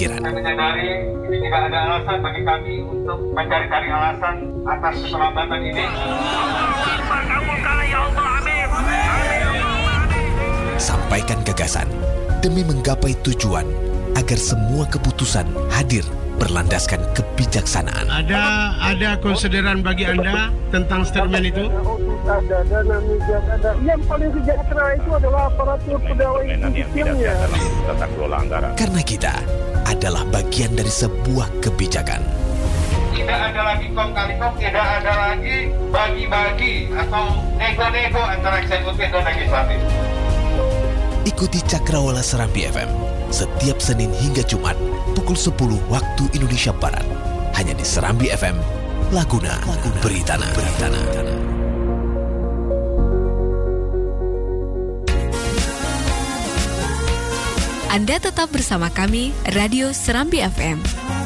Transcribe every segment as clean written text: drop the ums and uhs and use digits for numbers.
pikiran. Kami menyadari ini tidak ada alasan bagi kami untuk mencari-cari alasan atas keterlambatan ini. Sampaikan gagasan demi menggapai tujuan agar semua keputusan hadir berlandaskan kebijaksanaan. Ada konsideran bagi Anda tentang statement itu? Ada dana migas, ada. Yang paling sejahtera itu adalah aparatur pegawai sipilnya. Tata kelola anggaran. Karena kita adalah bagian dari sebuah kebijakan. Tidak ada lagi kong kali kong, tidak ada lagi bagi-bagi atau nego-nego antara eksekutif dan legislatif. Ikuti Cakrawala Serambi FM setiap Senin hingga Jumat pukul 10 waktu Indonesia Barat. Hanya di Serambi FM, Laguna Beritana. Anda tetap bersama kami, Radio Serambi FM.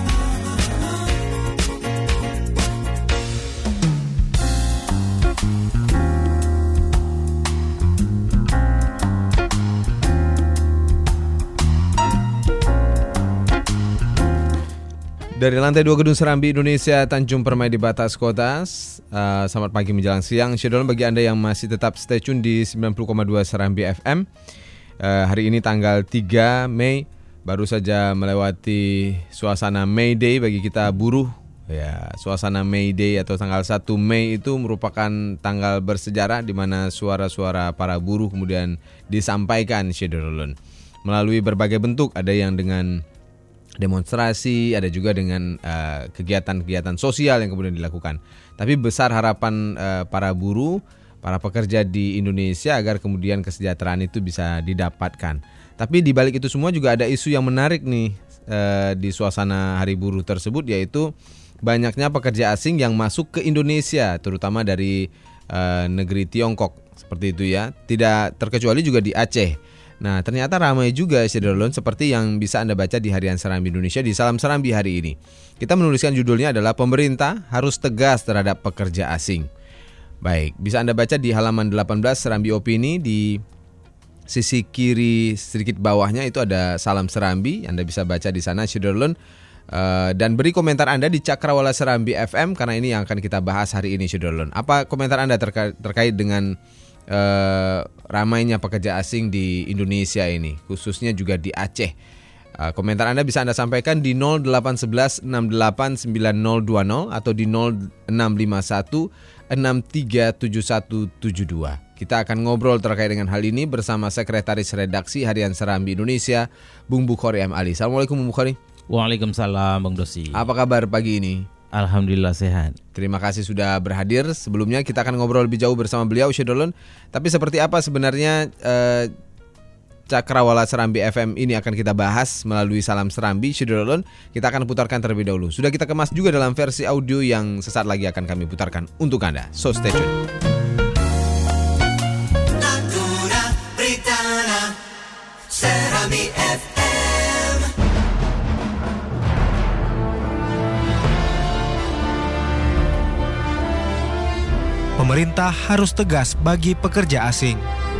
Dari lantai 2 Gedung Serambi Indonesia Tanjung Permai di batas kota. Selamat pagi menjelang siang. Syedulun bagi Anda yang masih tetap stay tune di 90,2 Serambi FM. Hari ini tanggal 3 Mei, baru saja melewati suasana May Day bagi kita buruh. Ya, suasana May Day atau tanggal 1 Mei itu merupakan tanggal bersejarah di mana suara-suara para buruh kemudian disampaikan Syedulun melalui berbagai bentuk. Ada yang dengan demonstrasi, ada juga dengan kegiatan-kegiatan sosial yang kemudian dilakukan. Tapi besar harapan para buruh, para pekerja di Indonesia agar kemudian kesejahteraan itu bisa didapatkan. Tapi di balik itu semua juga ada isu yang menarik nih di suasana Hari Buruh tersebut, yaitu banyaknya pekerja asing yang masuk ke Indonesia, terutama dari negeri Tiongkok seperti itu ya. Tidak terkecuali juga di Aceh. Nah, ternyata ramai juga Syedulun, seperti yang bisa Anda baca di Harian Serambi Indonesia di Salam Serambi hari ini. Kita menuliskan judulnya adalah Pemerintah Harus Tegas Terhadap Pekerja Asing. Baik, bisa Anda baca di halaman 18 Serambi Opini. Di sisi kiri sedikit bawahnya itu ada Salam Serambi. Anda bisa baca di sana Syedulun. Dan beri komentar Anda di Cakrawala Serambi FM, karena ini yang akan kita bahas hari ini Syedulun. Apa komentar Anda terkait dengan ramainya pekerja asing di Indonesia ini, khususnya juga di Aceh? Komentar Anda bisa Anda sampaikan di 0811 689020 atau di 0651 637172. Kita akan ngobrol terkait dengan hal ini bersama Sekretaris Redaksi Harian Serambi Indonesia, Bung Bukhari M. Ali. Assalamualaikum Bung Bukhari. Waalaikumsalam Bang Dosi. Apa kabar pagi ini? Alhamdulillah sehat. Terima kasih sudah berhadir. Sebelumnya kita akan ngobrol lebih jauh bersama beliau Syedulun. Tapi seperti apa sebenarnya Cakrawala Serambi FM ini akan kita bahas melalui Salam Serambi Syedulun. Kita akan putarkan terlebih dahulu. Sudah kita kemas juga dalam versi audio yang sesaat lagi akan kami putarkan untuk Anda. So stay tune. Laguna Beritana Serambi FM. Pemerintah harus tegas bagi pekerja asing.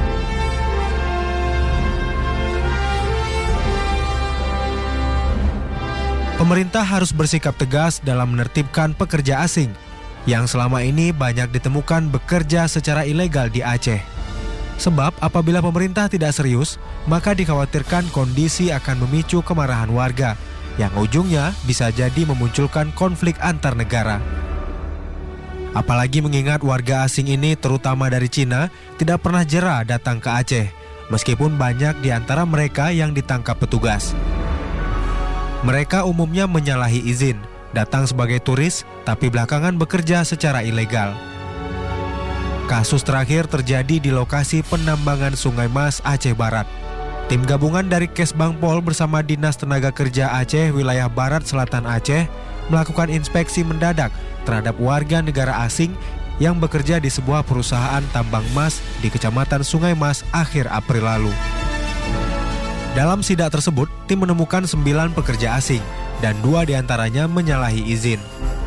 Pemerintah harus bersikap tegas dalam menertibkan pekerja asing yang selama ini banyak ditemukan bekerja secara ilegal di Aceh. Sebab apabila pemerintah tidak serius, maka dikhawatirkan kondisi akan memicu kemarahan warga yang ujungnya bisa jadi memunculkan konflik antar negara. Apalagi mengingat warga asing ini terutama dari Cina tidak pernah jera datang ke Aceh, meskipun banyak di antara mereka yang ditangkap petugas. Mereka umumnya menyalahi izin, datang sebagai turis, tapi belakangan bekerja secara ilegal. Kasus terakhir terjadi di lokasi penambangan Sungai Mas, Aceh Barat. Tim gabungan dari Kesbangpol bersama Dinas Tenaga Kerja Aceh wilayah Barat Selatan Aceh melakukan inspeksi mendadak terhadap warga negara asing yang bekerja di sebuah perusahaan tambang emas di Kecamatan Sungai Mas akhir April lalu. Dalam sidak tersebut, tim menemukan 9 pekerja asing dan 2 diantaranya menyalahi izin.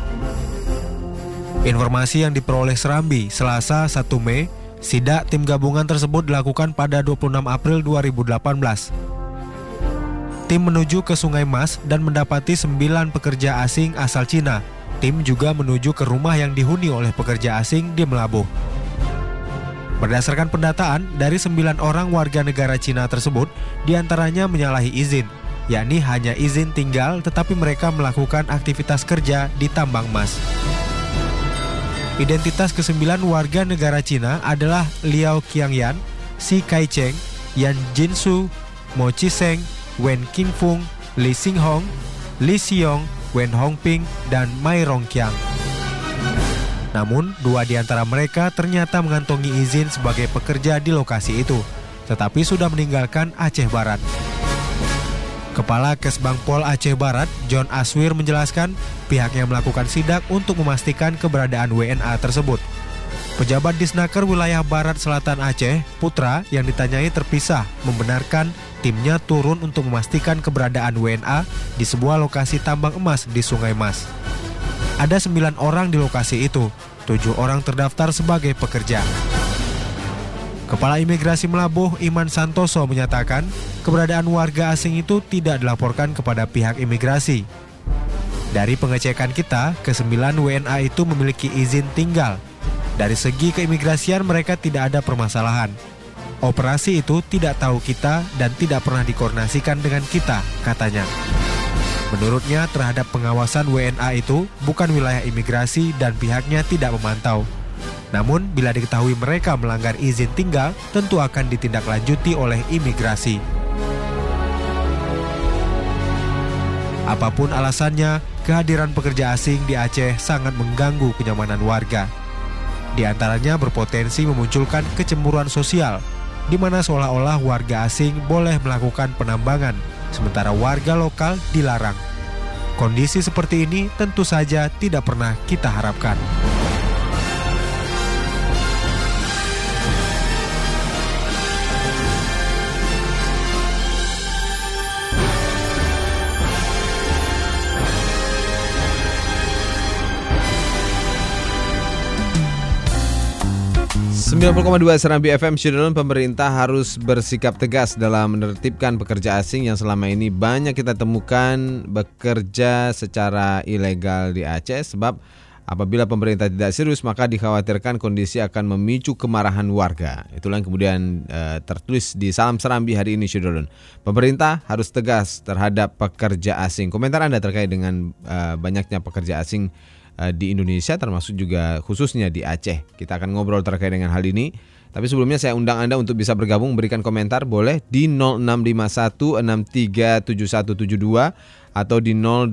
Informasi yang diperoleh Serambi Selasa 1 Mei, sidak tim gabungan tersebut dilakukan pada 26 April 2018. Tim menuju ke Sungai Mas dan mendapati 9 pekerja asing asal Cina. Tim juga menuju ke rumah yang dihuni oleh pekerja asing di Melabuh. Berdasarkan pendataan, dari 9 orang warga negara Cina tersebut, diantaranya menyalahi izin, yakni hanya izin tinggal tetapi mereka melakukan aktivitas kerja di tambang emas. Identitas ke-9 warga negara Cina adalah Liao Qiangyan, Si Kai-cheng, Yan Jinsu, Mo Chi-seng, Wen Qingfeng, Li Xinghong, Li Xiong, Wen Hongping, dan Mai Rongqiang. Namun, 2 di antara mereka ternyata mengantongi izin sebagai pekerja di lokasi itu, tetapi sudah meninggalkan Aceh Barat. Kepala Kesbang Pol Aceh Barat, John Aswir menjelaskan pihaknya melakukan sidak untuk memastikan keberadaan WNA tersebut. Pejabat Disnaker wilayah Barat Selatan Aceh, Putra, yang ditanyai terpisah, membenarkan timnya turun untuk memastikan keberadaan WNA di sebuah lokasi tambang emas di Sungai Mas. Ada 9 orang di lokasi itu, 7 orang terdaftar sebagai pekerja. Kepala Imigrasi Melabuh, Iman Santoso, menyatakan keberadaan warga asing itu tidak dilaporkan kepada pihak imigrasi. Dari pengecekan kita, ke-9 WNA itu memiliki izin tinggal. Dari segi keimigrasian mereka tidak ada permasalahan. Operasi itu tidak tahu kita dan tidak pernah dikoordinasikan dengan kita, katanya. Menurutnya terhadap pengawasan WNA itu bukan wilayah imigrasi dan pihaknya tidak memantau. Namun bila diketahui mereka melanggar izin tinggal, tentu akan ditindaklanjuti oleh imigrasi. Apapun alasannya, kehadiran pekerja asing di Aceh sangat mengganggu kenyamanan warga. Di antaranya berpotensi memunculkan kecemburuan sosial, di mana seolah-olah warga asing boleh melakukan penambangan, sementara warga lokal dilarang. Kondisi seperti ini tentu saja tidak pernah kita harapkan. ...90,2 Serambi FM, Syedulun, pemerintah harus bersikap tegas dalam menertibkan pekerja asing yang selama ini banyak kita temukan bekerja secara ilegal di Aceh. Sebab apabila pemerintah tidak serius, maka dikhawatirkan kondisi akan memicu kemarahan warga. Itulah yang kemudian tertulis di Salam Serambi hari ini, Syedulun. Pemerintah harus tegas terhadap pekerja asing. Komentar Anda terkait dengan banyaknya pekerja asing di Indonesia, termasuk juga khususnya di Aceh. Kita akan ngobrol terkait dengan hal ini. Tapi sebelumnya saya undang Anda untuk bisa bergabung, berikan komentar boleh di 0651637172 atau di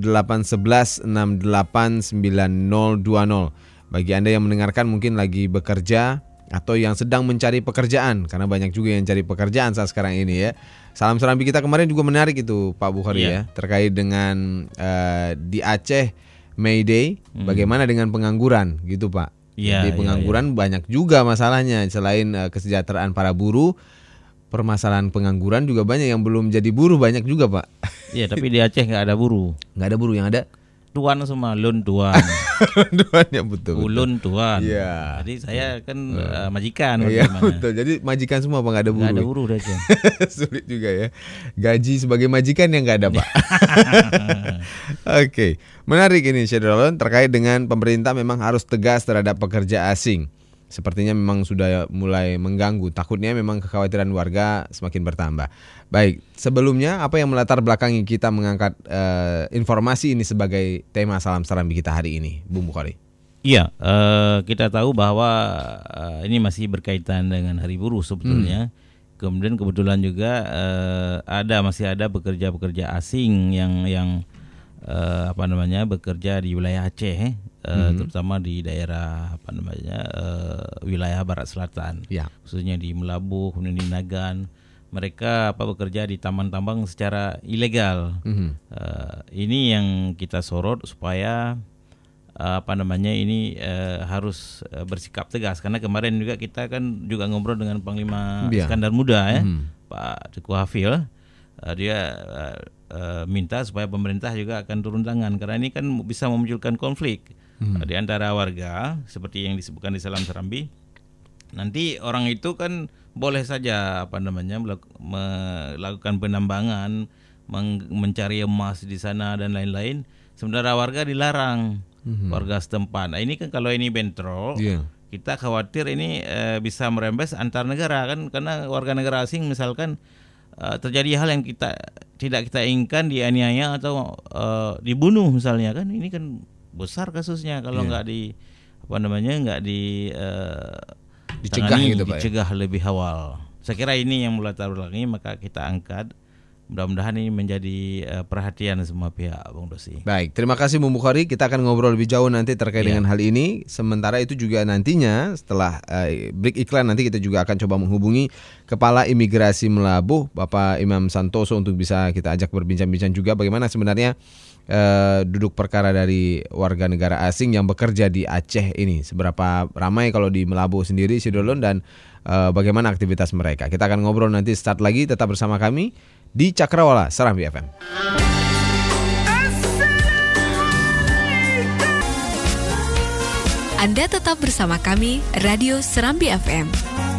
0811689020. Bagi Anda yang mendengarkan mungkin lagi bekerja atau yang sedang mencari pekerjaan, karena banyak juga yang cari pekerjaan saat sekarang ini ya. Salam Serambi kita kemarin juga menarik itu Pak Bukhari ya, terkait dengan di Aceh May Day, bagaimana dengan pengangguran gitu Pak? Jadi pengangguran banyak juga masalahnya. Selain kesejahteraan para buruh, permasalahan pengangguran juga banyak, yang belum jadi buruh banyak juga Pak. Iya, tapi di Aceh nggak ada buruh. Nggak ada buruh, yang ada tuan semua, lun tuan. Tuan ya, betul. Ulun tuan. Iya. Jadi saya kan majikan. Iya betul. Jadi majikan semua Pak, nggak ada buruh. Nggak ada buruh di Aceh. Sulit juga ya. Gaji sebagai majikan yang nggak ada Pak. Oke. Menarik ini Syedulun, terkait dengan pemerintah memang harus tegas terhadap pekerja asing. Sepertinya memang sudah mulai mengganggu. Takutnya memang kekhawatiran warga semakin bertambah. Baik, sebelumnya apa yang melatar belakangi kita mengangkat informasi ini sebagai tema Salam Serambi kita hari ini, Bung Bukhari? Iya, kita tahu bahwa ini masih berkaitan dengan Hari Buruh sebetulnya. Kemudian kebetulan juga masih ada pekerja-pekerja asing yang bekerja di wilayah Aceh, terutama di daerah wilayah Barat Selatan, khususnya di Melabuh, kemudian di Nagan. Mereka bekerja di tambang-tambang secara ilegal. Ini yang kita sorot supaya harus bersikap tegas, karena kemarin juga kita kan juga ngobrol dengan Panglima Iskandar Muda ya, Pak Teguh Hafil. Dia minta supaya pemerintah juga akan turun tangan, karena ini kan bisa memunculkan konflik di antara warga seperti yang disebutkan di Salam Serambi. Nanti orang itu kan boleh saja melakukan penambangan, mencari emas di sana dan lain-lain. Sementara warga dilarang, warga setempat. Nah, ini kan kalau ini bentrok, kita khawatir ini bisa merembes antar negara kan, karena warga negara asing misalkan terjadi hal yang tidak kita inginkan, dianiaya atau dibunuh misalnya kan, ini kan besar kasusnya kalau nggak dicegah gitu, Pak, dicegah lebih awal. Saya kira ini yang melatar belakangi, maka kita angkat. Mudah-mudahan ini menjadi perhatian semua pihak, Bung Dosi. Baik, terima kasih Bung Bukhari. Kita akan ngobrol lebih jauh nanti terkait dengan hal ini. Sementara itu juga nantinya setelah break iklan nanti kita juga akan coba menghubungi Kepala Imigrasi Melabuh, Bapak Imam Santoso, untuk bisa kita ajak berbincang-bincang juga bagaimana sebenarnya duduk perkara dari warga negara asing yang bekerja di Aceh ini. Seberapa ramai kalau di Melabuh sendiri, Sidolon, dan bagaimana aktivitas mereka. Kita akan ngobrol nanti start lagi, tetap bersama kami di Cakrawala Serambi FM. Anda tetap bersama kami, Radio Serambi FM.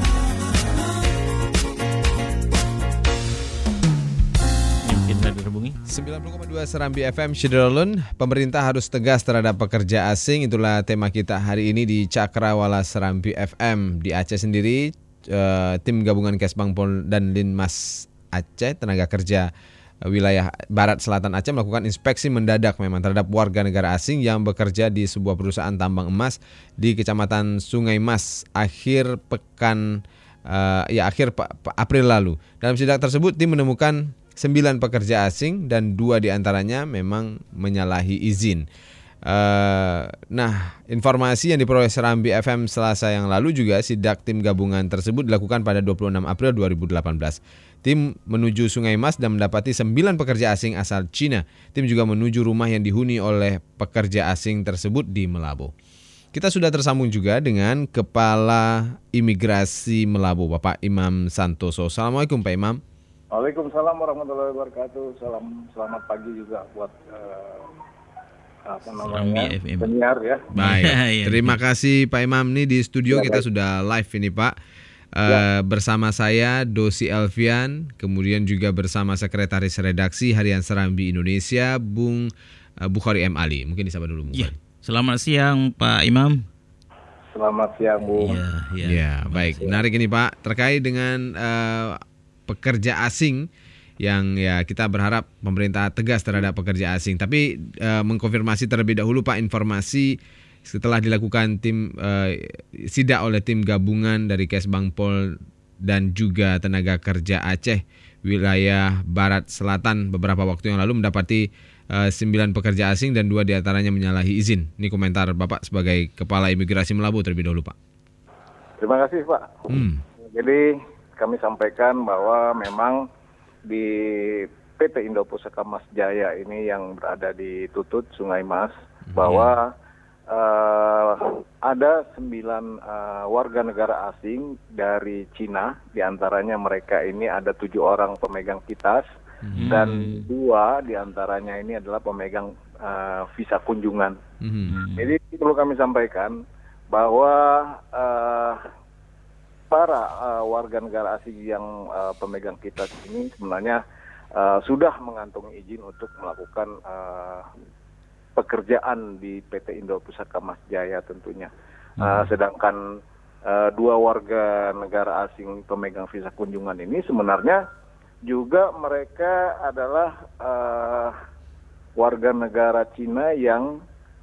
Mungkin tadi terhubungi 90,2 Serambi FM, Syedrolun. Pemerintah harus tegas terhadap pekerja asing. Itulah tema kita hari ini di Cakrawala Serambi FM. Di Aceh sendiri, tim gabungan Kesbangpol dan Linmas Aceh, tenaga kerja wilayah Barat Selatan Aceh, melakukan inspeksi mendadak memang terhadap warga negara asing yang bekerja di sebuah perusahaan tambang emas di Kecamatan Sungai Mas akhir April lalu. Dalam sidak tersebut, tim menemukan 9 pekerja asing dan 2 diantaranya memang menyalahi izin. Nah, informasi yang diperoleh Serambi FM Selasa yang lalu juga sidak tim gabungan tersebut dilakukan pada 26 April 2018. Tim menuju Sungai Mas dan mendapati 9 pekerja asing asal Cina. Tim juga menuju rumah yang dihuni oleh pekerja asing tersebut di Melabuh. Kita sudah tersambung juga dengan Kepala Imigrasi Melabuh, Bapak Imam Santoso. Assalamualaikum, Pak Imam. Waalaikumsalam warahmatullahi wabarakatuh. Selamat pagi juga buat penyiar ya. Baik, terima kasih Pak Imam. Nih di studio kita sudah live ini, Pak. Bersama saya Dosi Elvian, kemudian juga bersama Sekretaris Redaksi Harian Serambi Indonesia, Bung Bukhari M. Ali. Mungkin disapa dulu, Bung Bukhari. Selamat siang Pak Imam. Selamat siang, Bung. Ya, baik. Menarik ini, Pak, terkait dengan pekerja asing yang kita berharap pemerintah tegas terhadap pekerja asing. Tapi mengkonfirmasi terlebih dahulu, Pak, informasi setelah dilakukan tim sidak oleh tim gabungan dari Kesbangpol dan juga tenaga kerja Aceh wilayah Barat Selatan beberapa waktu yang lalu mendapati 9 pekerja asing dan 2 diantaranya menyalahi izin. Ini komentar Bapak sebagai Kepala Imigrasi Melabuh terlebih dahulu, Pak. Terima kasih, Pak. Jadi kami sampaikan bahwa memang di PT Indo Pusaka Mas Jaya ini yang berada di Tutut, Sungai Mas, bahwa ada 9 warga negara asing dari Cina, diantaranya mereka ini ada 7 orang pemegang kitas dan 2 diantaranya ini adalah pemegang visa kunjungan. Jadi perlu kami sampaikan bahwa para warga negara asing yang pemegang kitas ini sebenarnya sudah mengantongi izin untuk melakukan pekerjaan di PT Indo Pusaka Mas Jaya tentunya. Sedangkan 2 warga negara asing pemegang visa kunjungan ini sebenarnya juga mereka adalah warga negara Cina yang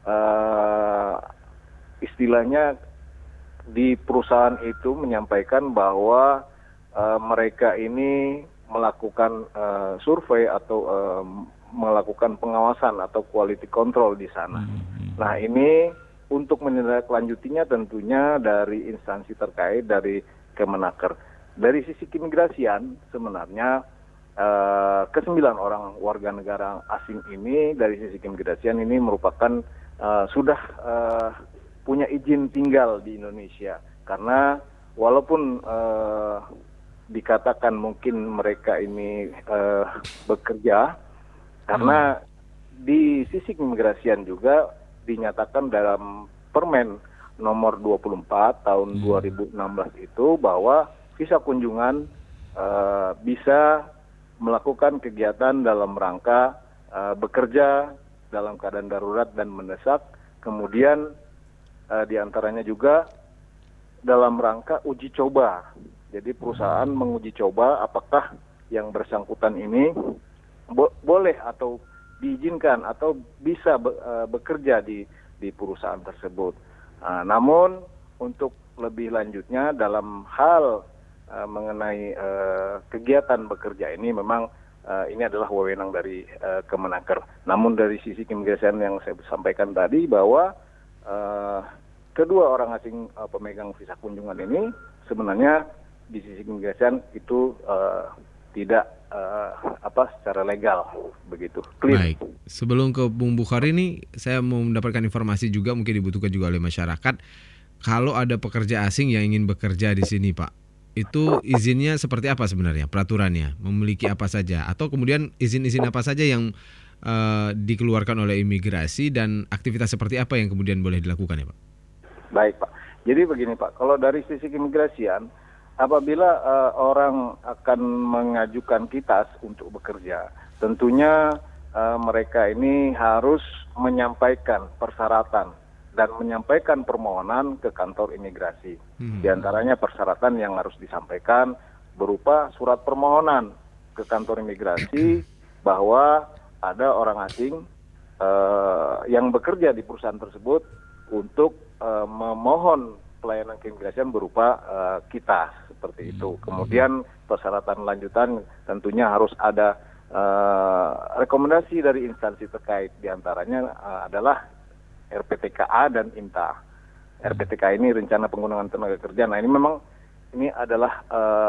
istilahnya di perusahaan itu menyampaikan bahwa mereka ini melakukan survei atau melakukan pengawasan atau quality control di sana. Nah, ini untuk menindaklanjutinya tentunya dari instansi terkait dari Kemenaker. Dari sisi keimigrasian sebenarnya ke-9 orang warga negara asing ini dari sisi keimigrasian ini merupakan sudah punya izin tinggal di Indonesia. Karena walaupun dikatakan mungkin mereka ini bekerja, karena di sisi keimigrasian juga dinyatakan dalam Permen nomor 24 tahun 2016 itu bahwa visa kunjungan bisa melakukan kegiatan dalam rangka bekerja dalam keadaan darurat dan mendesak. Kemudian diantaranya juga dalam rangka uji coba. Jadi perusahaan menguji coba apakah yang bersangkutan ini boleh atau diizinkan atau bisa bekerja di perusahaan tersebut. Namun untuk lebih lanjutnya dalam hal mengenai kegiatan bekerja ini memang ini adalah wewenang dari Kemenaker. Namun dari sisi keimigrasian yang saya sampaikan tadi bahwa kedua orang asing pemegang visa kunjungan ini sebenarnya di sisi keimigrasian itu tidak secara legal begitu. Clear. Baik. Sebelum ke Bung Bukhari ini saya mau mendapatkan informasi juga mungkin dibutuhkan juga oleh masyarakat. Kalau ada pekerja asing yang ingin bekerja di sini, Pak, itu izinnya seperti apa sebenarnya, peraturannya, memiliki apa saja, atau kemudian izin-izin apa saja yang dikeluarkan oleh imigrasi dan aktivitas seperti apa yang kemudian boleh dilakukan ya Pak? Baik Pak, jadi begini Pak, kalau dari sisi keimigrasian, apabila orang akan mengajukan kitas untuk bekerja, tentunya mereka ini harus menyampaikan persyaratan dan menyampaikan permohonan ke kantor imigrasi. Di antaranya persyaratan yang harus disampaikan berupa surat permohonan ke kantor imigrasi bahwa ada orang asing yang bekerja di perusahaan tersebut untuk memohon pelayanan keimigrasian berupa kitas seperti itu. Kemudian persyaratan lanjutan tentunya harus ada rekomendasi dari instansi terkait. Di antaranya adalah RPTKA dan IMTA. RPTKA ini Rencana Penggunaan Tenaga Kerja. Nah ini memang ini adalah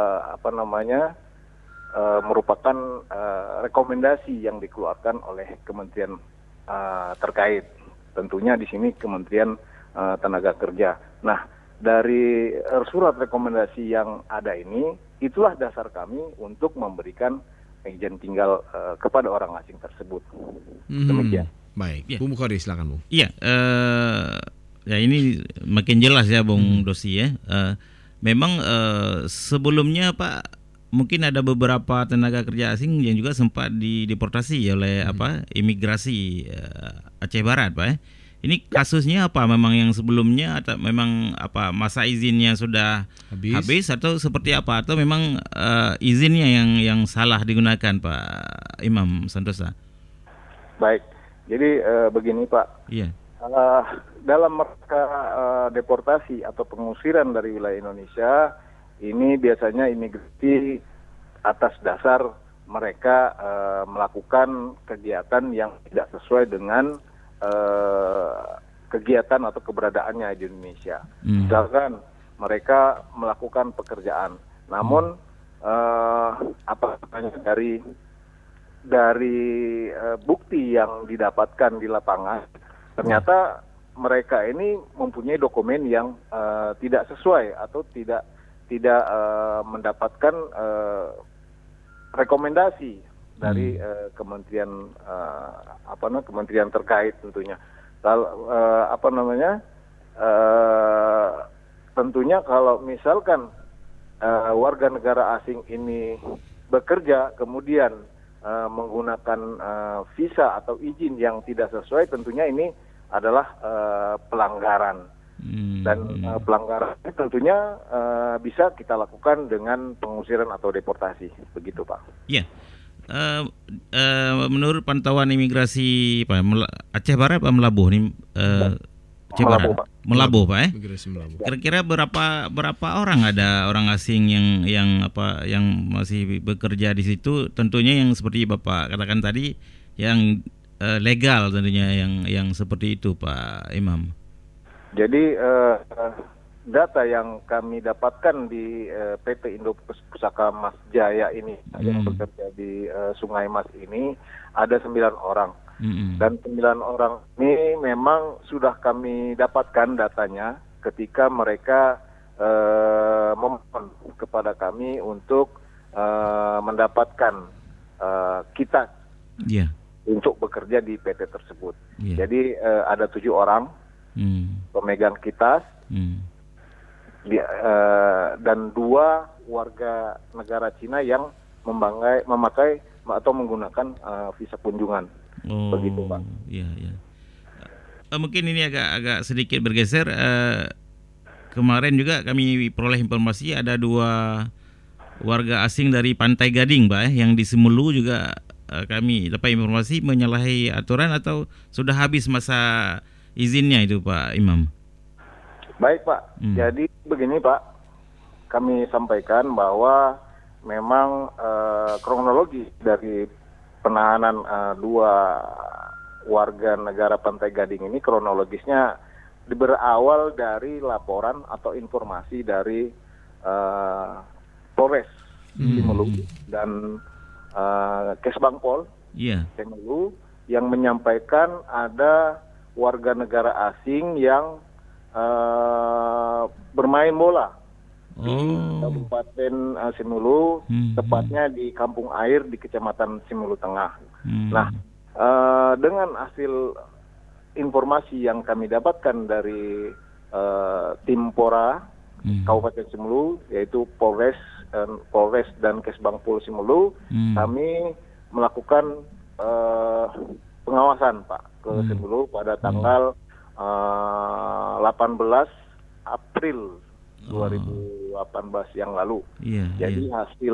merupakan rekomendasi yang dikeluarkan oleh kementerian terkait. Tentunya di sini Kementerian Tenaga Kerja. Nah dari surat rekomendasi yang ada ini, itulah dasar kami untuk memberikan izin tinggal kepada orang asing tersebut. Demikian. Baik, ya. Bung Bukhari silakan Bung. Iya, ya ini makin jelas ya Bung Dosi ya. Memang sebelumnya Pak mungkin ada beberapa tenaga kerja asing yang juga sempat dideportasi oleh imigrasi Aceh Barat Pak ya. Ini kasusnya apa? Memang yang sebelumnya atau memang masa izinnya sudah habis atau seperti apa? Atau memang izinnya yang salah digunakan Pak Imam Santosa? Baik. Jadi begini Pak, dalam mereka deportasi atau pengusiran dari wilayah Indonesia, ini biasanya imigrasi atas dasar mereka melakukan kegiatan yang tidak sesuai dengan kegiatan atau keberadaannya di Indonesia. Misalkan mereka melakukan pekerjaan, namun dari bukti yang didapatkan di lapangan, ternyata mereka ini mempunyai dokumen yang tidak sesuai atau tidak mendapatkan rekomendasi dari kementerian kementerian terkait tentunya. Tentunya kalau misalkan warga negara asing ini bekerja kemudian menggunakan visa atau izin yang tidak sesuai, tentunya ini adalah pelanggaran. Dan pelanggaran ini tentunya bisa kita lakukan dengan pengusiran atau deportasi, begitu Pak. Iya. Menurut pantauan imigrasi Aceh Barat Pak Melabuh nih, Aceh Barat Melabuh Pak Kira-kira berapa orang ada orang asing yang masih bekerja di situ, tentunya yang seperti Bapak katakan tadi yang legal tentunya yang seperti itu Pak Imam. Jadi data yang kami dapatkan di PT Indo Pusaka Mas Jaya ini yang bekerja di Sungai Mas ini ada 9 orang. Dan 9 orang ini memang sudah kami dapatkan datanya ketika mereka memohon kepada kami untuk mendapatkan kitas untuk bekerja di PT tersebut. Jadi ada 7 orang pemegang kitas dan 2 warga negara Cina yang memakai atau menggunakan visa kunjungan. Begitu, Pak. Iya, iya. Mungkin ini agak sedikit bergeser. Kemarin juga kami peroleh informasi ada 2 warga asing dari Pantai Gading, Pak, yang di Simelu juga kami dapat informasi menyalahi aturan atau sudah habis masa izinnya itu, Pak Imam. Baik, Pak. Jadi begini, Pak, kami sampaikan bahwa memang kronologi dari penahanan 2 warga negara Pantai Gading ini kronologisnya berawal dari laporan atau informasi dari Polres Simelu dan Kesbangpol Simelu yang menyampaikan ada warga negara asing yang bermain bola di Kabupaten Simelu, tepatnya di Kampung Air di Kecamatan Simelu Tengah. Nah, dengan hasil informasi yang kami dapatkan dari tim Pora Kabupaten Simelu, yaitu Polres dan Kesbangpol Simelu, kami melakukan pengawasan, Pak, ke Simelu pada tanggal 18 April 2018 yang lalu. Jadi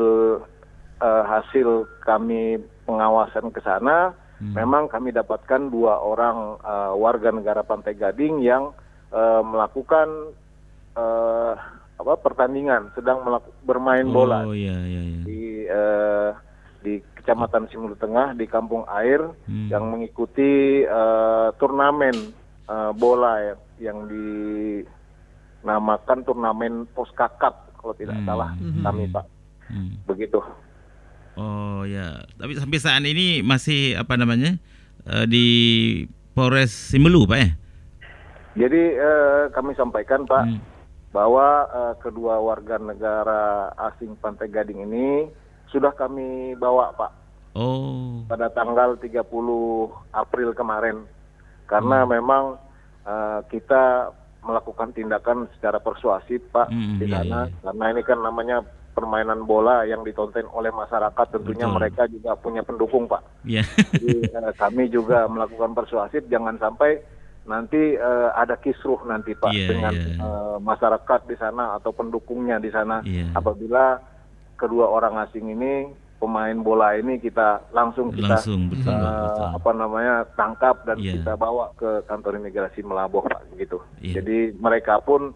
hasil kami pengawasan ke sana, memang kami dapatkan 2 orang warga negara Pantai Gading yang melakukan pertandingan, sedang bermain bola di Kecamatan Simelu Tengah di Kampung Air yang mengikuti turnamen bola yang dinamakan turnamen Posca Cup kalau tidak salah kami, Pak. Begitu. Oh ya, tapi sampai saat ini masih di Polres Simelu, Pak, ya? Jadi kami sampaikan, Pak, bahwa kedua warga negara asing Pantai Gading ini sudah kami bawa, Pak. Pada tanggal 30 April kemarin. Karena memang kita melakukan tindakan secara persuasif, Pak, di sana. Karena ini kan namanya permainan bola yang ditonton oleh masyarakat, tentunya mereka juga punya pendukung, Pak. Jadi kami juga melakukan persuasif, jangan sampai nanti ada kisruh nanti, Pak, dengan masyarakat di sana atau pendukungnya di sana. Apabila kedua orang asing ini, pemain bola ini kita langsung tangkap dan kita bawa ke kantor imigrasi Melaboh, Pak, gitu. Jadi mereka pun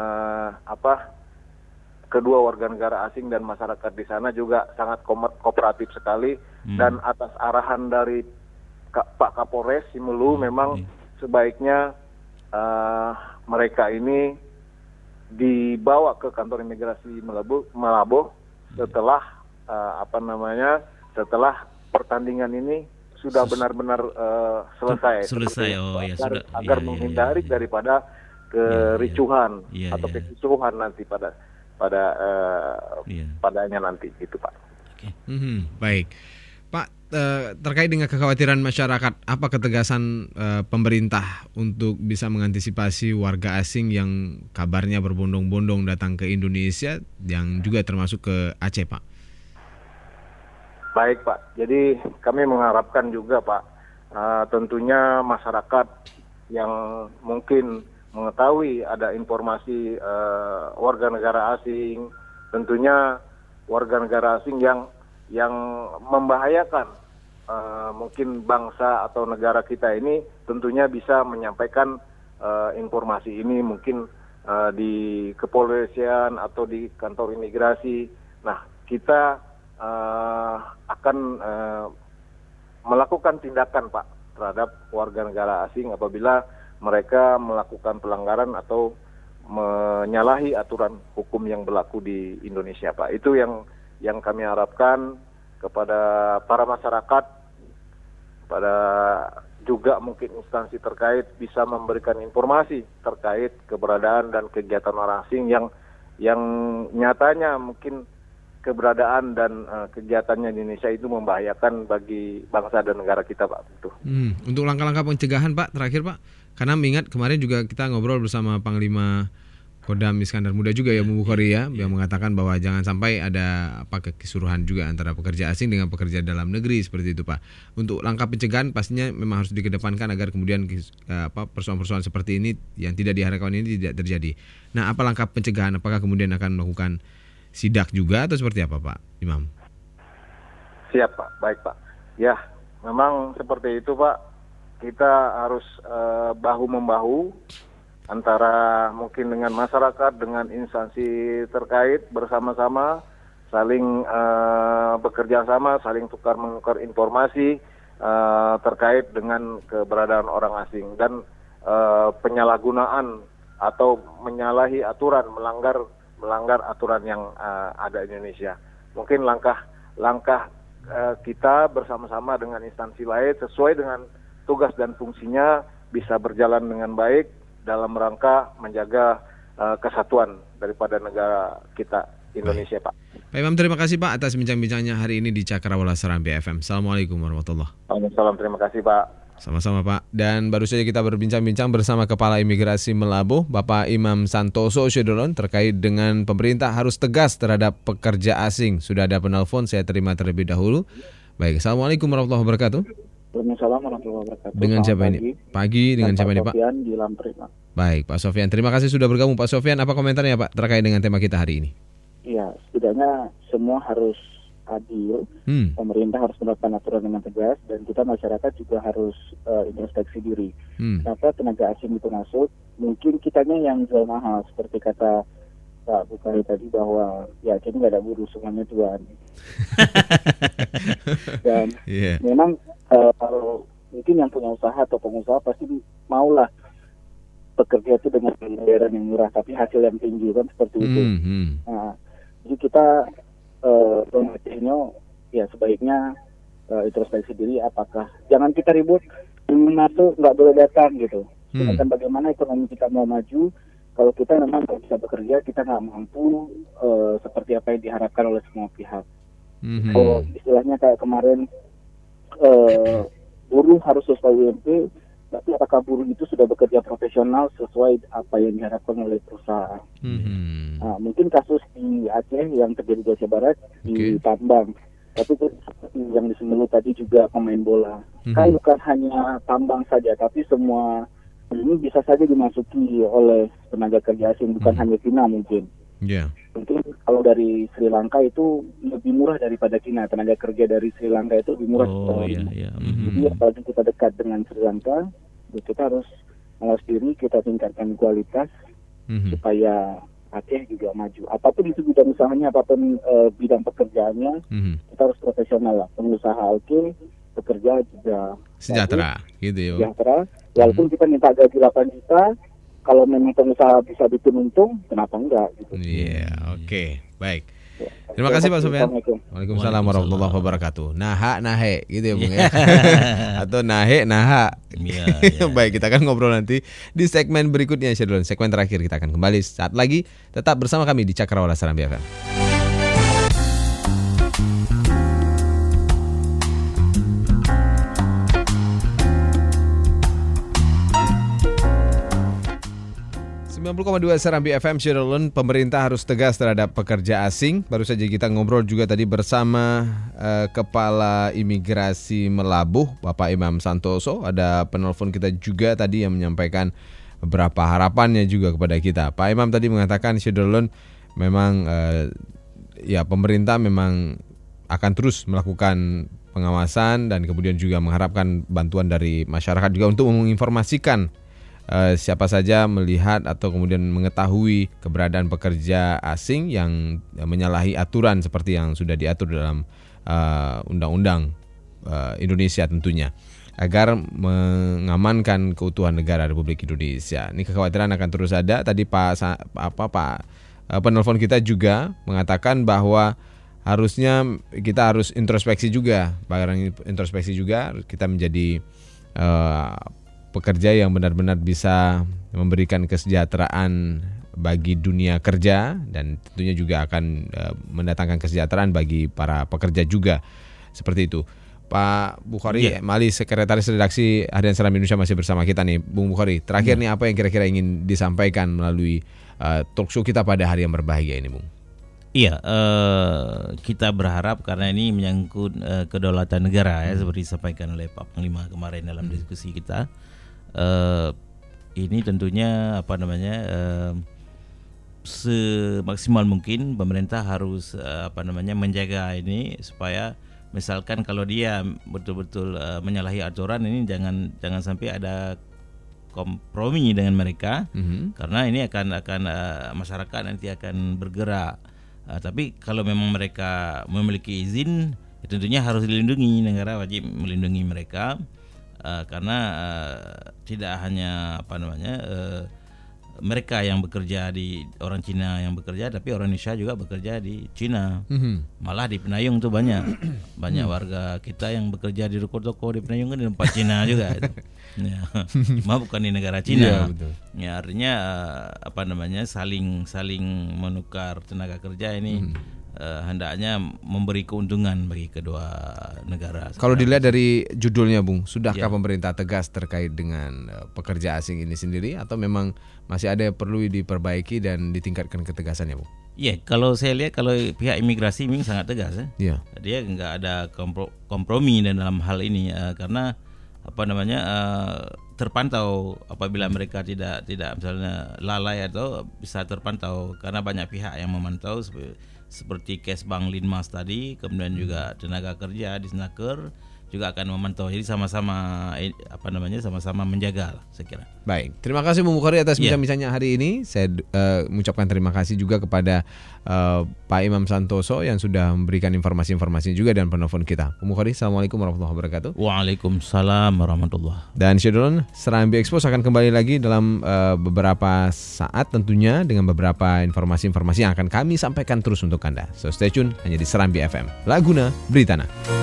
kedua warga negara asing dan masyarakat di sana juga sangat kooperatif sekali, dan atas arahan dari Pak Kapolres Simelu memang sebaiknya mereka ini dibawa ke kantor imigrasi Melaboh setelah setelah pertandingan ini sudah benar-benar selesai. Agar menghindari daripada kericuhan atau kekisruhan nanti padanya nanti, gitu, Pak. Baik, Pak, terkait dengan kekhawatiran masyarakat, apa ketegasan pemerintah untuk bisa mengantisipasi warga asing yang kabarnya berbondong-bondong datang ke Indonesia, yang juga termasuk ke Aceh, Pak? Baik, Pak. Jadi kami mengharapkan juga, Pak, tentunya masyarakat yang mungkin mengetahui ada informasi warga negara asing, tentunya warga negara asing yang membahayakan mungkin bangsa atau negara kita ini, tentunya bisa menyampaikan informasi ini mungkin di kepolisian atau di kantor imigrasi. Nah, kita akan melakukan tindakan, Pak, terhadap warga negara asing apabila mereka melakukan pelanggaran atau menyalahi aturan hukum yang berlaku di Indonesia, Pak. Itu yang kami harapkan kepada para masyarakat, pada juga mungkin instansi terkait bisa memberikan informasi terkait keberadaan dan kegiatan orang asing yang nyatanya mungkin keberadaan dan kegiatannya di Indonesia itu membahayakan bagi bangsa dan negara kita, Pak. Betul. Untuk langkah-langkah pencegahan, Pak, terakhir, Pak, karena mengingat kemarin juga kita ngobrol bersama Panglima Kodam Iskandar Muda juga ya Bu Bukhari ya, yang mengatakan bahwa jangan sampai ada kesuruhan juga antara pekerja asing dengan pekerja dalam negeri seperti itu Pak. Untuk langkah pencegahan pastinya memang harus dikedepankan agar kemudian persoalan-persoalan seperti ini yang tidak diharapkan ini tidak terjadi. Nah, apa langkah pencegahan? Apakah kemudian akan melakukan sidak juga atau seperti apa Pak Imam? Siap Pak, baik Pak. Ya, memang seperti itu Pak. Kita harus bahu-membahu antara mungkin dengan masyarakat, dengan instansi terkait bersama-sama, saling bekerja sama, saling tukar-menukar informasi terkait dengan keberadaan orang asing dan penyalahgunaan atau menyalahi aturan, melanggar aturan yang ada di Indonesia. Mungkin langkah kita bersama-sama dengan instansi lain sesuai dengan tugas dan fungsinya bisa berjalan dengan baik dalam rangka menjaga kesatuan daripada negara kita Indonesia Pak. Pak Imam, terima kasih Pak atas bincang-bincangnya hari ini di Cakrawala Serambi FM. Assalamualaikum warahmatullahi wabarakatuh. Waalaikumsalam, terima kasih Pak. Sama-sama Pak. Dan baru saja kita berbincang-bincang bersama Kepala Imigrasi Melabuh, Bapak Imam Santoso Syedolon, terkait dengan pemerintah harus tegas terhadap pekerja asing. Sudah ada penelpon, saya terima terlebih dahulu. Baik, Assalamualaikum warahmatullahi wabarakatuh. Waalaikumsalam warahmatullahi wabarakatuh. Dengan siapa ini? Pagi, dengan siapa ini Pak? Sofian di Lampri Pak. Baik Pak Sofian, terima kasih sudah bergabung Pak Sofian. Apa komentarnya Pak terkait dengan tema kita hari ini? Iya, setidaknya semua harus adil. Pemerintah harus menerapkan aturan dengan tegas dan kita masyarakat juga harus introspeksi diri. Kenapa tenaga asing itu masuk? Mungkin kitanya yang jual mahal seperti kata Pak Bukhari tadi bahwa ya jadi nggak ada buruh, semuanya tuan. Dan memang kalau mungkin yang punya usaha atau pengusaha pasti maulah bekerja itu dengan bayaran yang murah tapi hasil yang tinggi kan seperti itu. Nah, jadi kita ya sebaiknya introspeksi diri, apakah jangan kita ribut masuk nggak boleh datang gitu. Sedangkan bagaimana ekonomi kita mau maju kalau kita memang nggak bisa bekerja, kita nggak mampu seperti apa yang diharapkan oleh semua pihak. Kalau istilahnya kayak kemarin buruh harus sesuai UMP, tapi apakah buruh itu sudah bekerja profesional sesuai apa yang diharapkan oleh perusahaan? Nah, mungkin kasus di Aceh yang terjadi di Aceh Barat di tambang, tapi yang di Semelu tadi juga pemain bola. Kan bukan hanya tambang saja, tapi semua ini bisa saja dimasuki oleh tenaga kerja asing, bukan hanya Cina mungkin. Mungkin kalau dari Sri Lanka itu lebih murah daripada Cina, tenaga kerja dari Sri Lanka itu lebih murah. Jadi apalagi kita dekat dengan Sri Lanka, kita harus malas diri, kita tingkatkan kualitas supaya Aceh juga maju. Apapun itu bidang usahanya, apapun bidang pekerjaannya, kita harus profesional lah. Pengusaha oke, pekerja juga sejahtera, gitu ya. Sejahtera. Walaupun kita minta gaji 8 juta, kalau memang pengusaha bisa bikin untung, kenapa enggak? Gitu. Oke. Baik. Terima kasih Pak Sofian. Waalaikumsalam warahmatullahi wabarakatuh. Naha nahe gitu ya Bung ya. Atau nahe naha. Baik, kita akan ngobrol nanti di segmen berikutnya Syedulun. Segmen terakhir kita akan kembali saat lagi. Tetap bersama kami di Cakrawala Serambi FM. 90,2 Serambi FM Syedulun, pemerintah harus tegas terhadap pekerja asing. Baru saja kita ngobrol juga tadi bersama Kepala Imigrasi Melabuh, Bapak Imam Santoso. Ada penelpon kita juga tadi yang menyampaikan beberapa harapannya juga kepada kita. Pak Imam tadi mengatakan Syedulun memang ya pemerintah memang akan terus melakukan pengawasan dan kemudian juga mengharapkan bantuan dari masyarakat juga untuk menginformasikan siapa saja melihat atau kemudian mengetahui keberadaan pekerja asing yang menyalahi aturan seperti yang sudah diatur dalam undang-undang Indonesia tentunya, agar mengamankan keutuhan negara Republik Indonesia. Ini kekhawatiran akan terus ada. Tadi Pak penelpon kita juga mengatakan bahwa harusnya kita harus introspeksi juga, introspeksi juga kita menjadi pekerja yang benar-benar bisa memberikan kesejahteraan bagi dunia kerja dan tentunya juga akan mendatangkan kesejahteraan bagi para pekerja juga, seperti itu. Pak Bukhari Mali, Sekretaris Redaksi Harian Serambi Indonesia masih bersama kita nih, Bung Bukhari. Terakhir nih, apa yang kira-kira ingin disampaikan melalui talkshow kita pada hari yang berbahagia ini, Bung? Iya, kita berharap karena ini menyangkut kedaulatan negara ya, seperti disampaikan oleh Pak Panglima kemarin dalam diskusi kita. Ini tentunya semaksimal mungkin pemerintah harus menjaga ini supaya misalkan kalau dia betul-betul menyalahi aturan ini jangan sampai ada kompromi dengan mereka, karena ini akan masyarakat nanti akan bergerak. Tapi kalau memang mereka memiliki izin, ya tentunya harus dilindungi, negara wajib melindungi mereka, karena tidak hanya mereka yang bekerja orang Cina yang bekerja, tapi orang Indonesia juga bekerja di Cina. Malah di Penayung tuh banyak warga kita yang bekerja di toko di Penayung kan di tempat Cina juga. Ya, cuma bukan di negara Cina. Ya, artinya saling menukar tenaga kerja ini. Hendaknya memberi keuntungan bagi kedua negara. Kalau dilihat dari judulnya, Bung, sudahkah pemerintah tegas terkait dengan pekerja asing ini sendiri, atau memang masih ada yang perlu diperbaiki dan ditingkatkan ketegasannya, Bung? Iya, kalau saya lihat kalau pihak imigrasi memang sangat tegas ya. Dia nggak ada kompromi dalam hal ini, karena terpantau apabila mereka tidak misalnya lalai atau bisa terpantau, karena banyak pihak yang memantau seperti Kesbang Linmas tadi, kemudian juga tenaga kerja di Snaker juga akan memantau. Jadi sama-sama menjaga lah, saya kira. Baik, terima kasih Bung Bukhari atas bincang-bincangnya hari ini. Saya mengucapkan terima kasih juga kepada Pak Imam Santoso yang sudah memberikan informasi-informasi juga dan penelpon kita. Bung Bukhari, Assalamualaikum warahmatullahi wabarakatuh. Waalaikumsalam warahmatullahi. Dan Syedulun, Serambi Expose akan kembali lagi dalam beberapa saat tentunya dengan beberapa informasi-informasi yang akan kami sampaikan terus untuk Anda. So stay tune hanya di Serambi FM. Laguna Beritana.